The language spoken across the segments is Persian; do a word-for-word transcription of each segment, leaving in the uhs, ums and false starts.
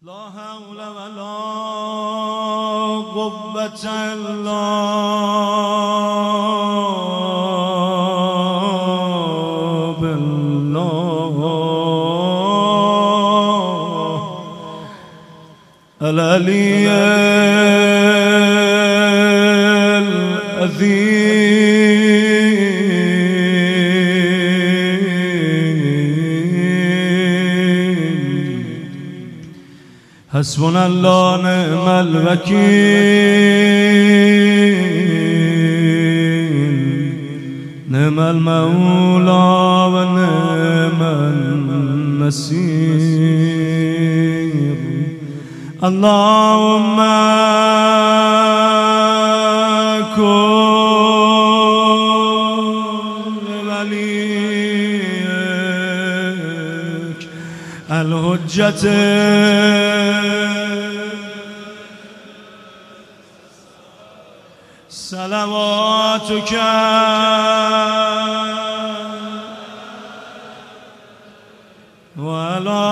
لا حول ولا قوة إلا بالله العلي حسبنا الله نعم الوكيل نعم المولى ونعم النصير اللهم كن لوليك الحجة صلواتك وعلى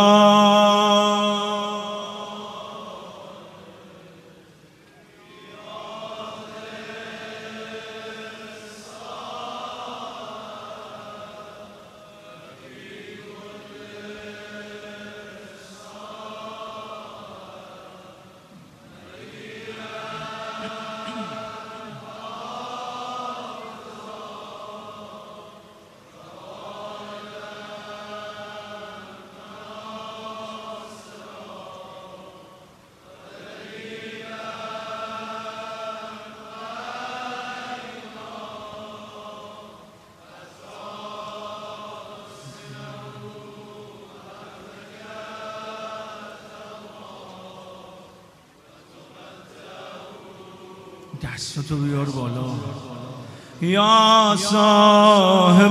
دستتو بیار بالا یا صاحب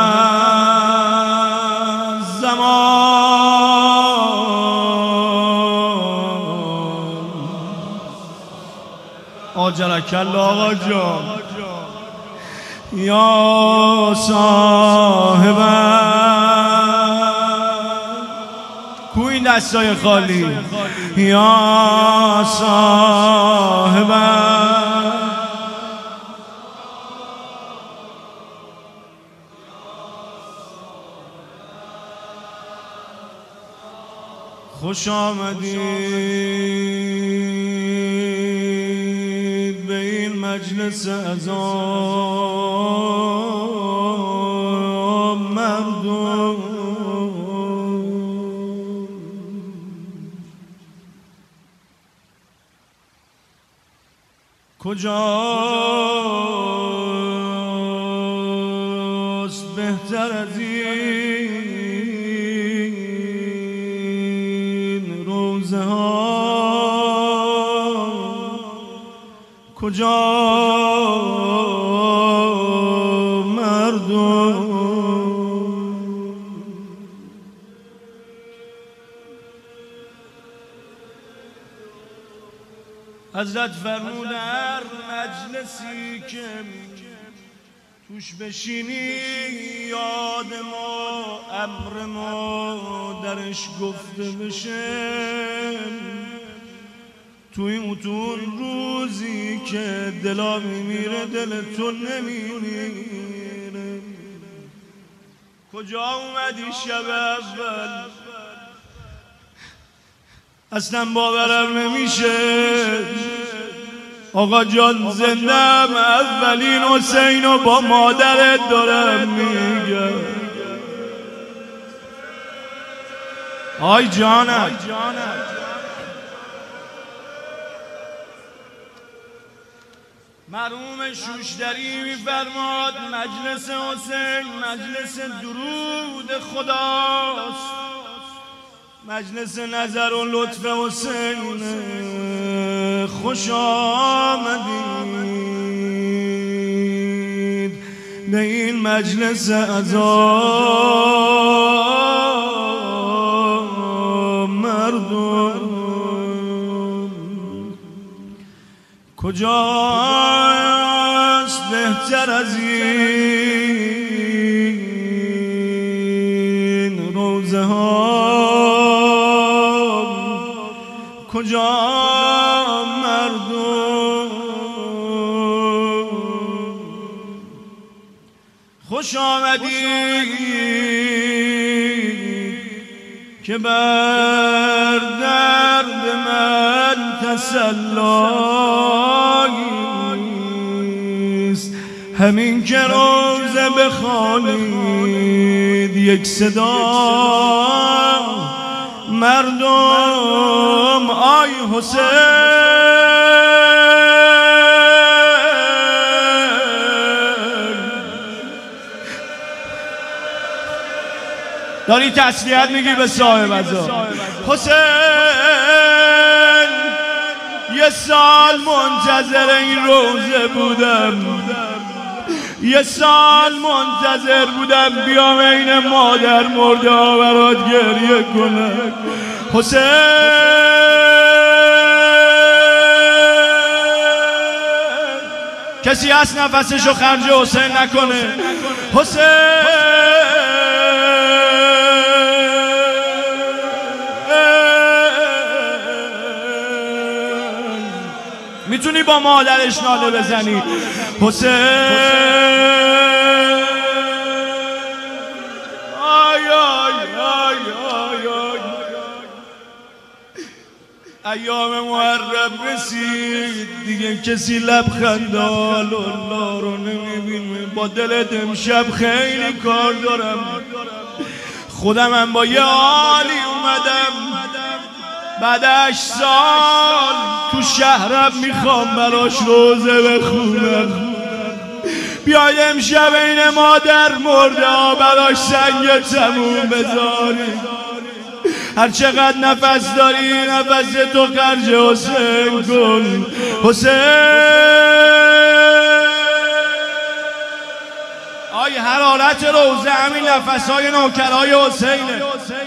زمان آجرک الله آقا جان یا صاحب کوی دستای خالی یا صاحب خوش آمدید به این مجلس عظام مردم کجاست بهتر از این روزه ها کجا مردم حضرت فرمود هر مجلسی که توش بشینی یاد ما امر ما درش گفته بشه توی اون روزی که دلا میمیره دل تو نمیمیره کجا اومدی شب اول اصلا باورم نمیشه آقا جان زندم اولین حسینو با مادرت دارم میگم آی جانم مرحوم شوشتری میفرماد مجلس حسین مجلس درود خداست مجلس نظر و لطف حسین خوش آمدید به این مجلس عظام مردم کجاست بهتر از این روزه ها کجا مردم خوش آمدی که بر درد من تسلاییست، همین که روزه بخوانید یک صدا مردم آی حسین. داری تسلیت میگی به صاحب عزا حسین. یه سال منتظر این روزه بودم، یه سال منتظر بودم بیام این مادر مرده ها برات گریه کنم حسین. کسی هست نفسشو خرج حسین نکنه؟ حسین میتونی با مادرش ناله بزنی حسین. آی آی آی آی آی ایام محرم رسید دیگه کسی لبخند الله رو نمیبینه. با دلت امشب خیلی کار دارم، خودم هم با یه حالی اومدم بعد هشت سال تو شهرم میخوام براش روزه بخونم. بیاید امشب این مادر مرده ها براش سنگ تموم بذاری. هر چقدر نفس داری نفس تو خرج حسین کن حسین. آی حرارت روزه همین نفس های نوکرهای حسینه.